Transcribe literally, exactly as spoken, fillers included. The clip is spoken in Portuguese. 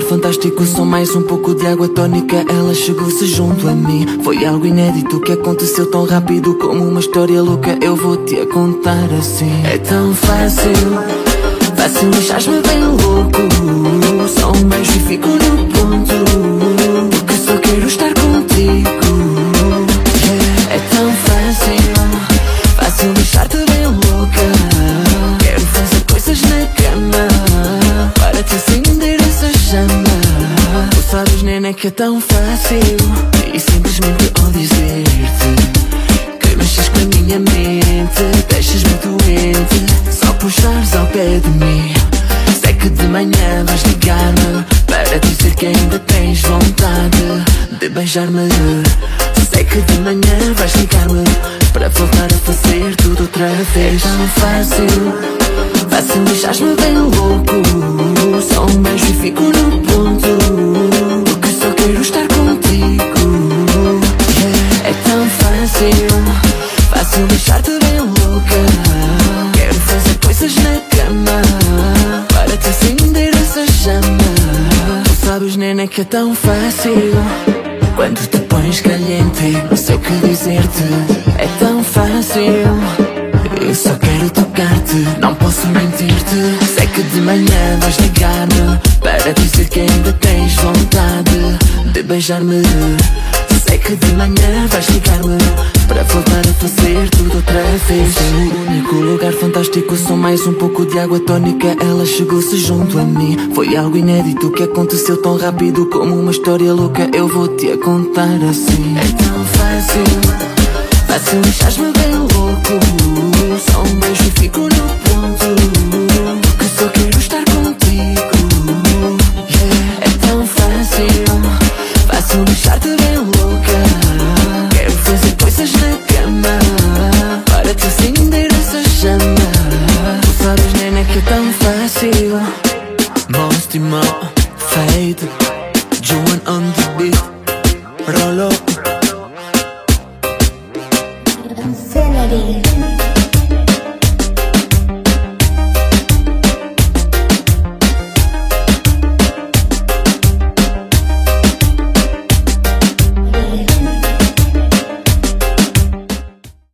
fantástico, só mais um pouco de água tónica. Ela chegou-se junto a mim. Foi algo inédito que aconteceu tão rápido, como uma história louca. Eu vou-te a contar assim. É tão fácil, fácil deixar-me bem louco. Só um beijo e fico no ponto, porque só quero estar contigo. É tão fácil, fácil deixar-te bem louca. Quero fazer coisas na cama para te acender essa chama. Tu sabes, nena, que é tão fácil, e simplesmente ao dizer-te que mexes com a minha mente, deixas-me doente só puxares ao pé de mim. Sei que de manhã vais ligar-me para dizer que ainda tens vontade de beijar-me. Sei que de manhã vais ligar-me para voltar a fazer tudo outra vez. É tão fácil, fácil deixar-me bem louco. Só um beijo e fico no ponto, porque só quero estar contigo. É tão fácil, fácil deixar-te bem louca. Quero fazer coisas na cama para te acender essa chama. Tu sabes, nena, que é tão fácil. Quando te pões caliente, não sei o que dizer-te. É tão fácil, eu só quero tocar-te, não posso mentir-te. Sei que de manhã vais ligar-me para dizer que ainda tens vontade de beijar-me. Sei que de manhã vais ligar-me para voltar a fazer tudo outra vez. É o único lugar fantástico, só mais um pouco de água tónica. Ela chegou-se junto a mim. Foi algo inédito que aconteceu tão rápido, como uma história louca. Eu vou-te a contar assim. É tão fácil, fácil deixar-me bem louco. Só um beijo e fico no ponto, porque só quero estar contigo. Yeah. É tão fácil, fácil deixar-te bem louca. Quero fazer coisas na cama para te acender essa chama. Tu sabes, nena, que é tão fácil. Most Mo, Fade, Joan on the beat, Rolo. Infinity.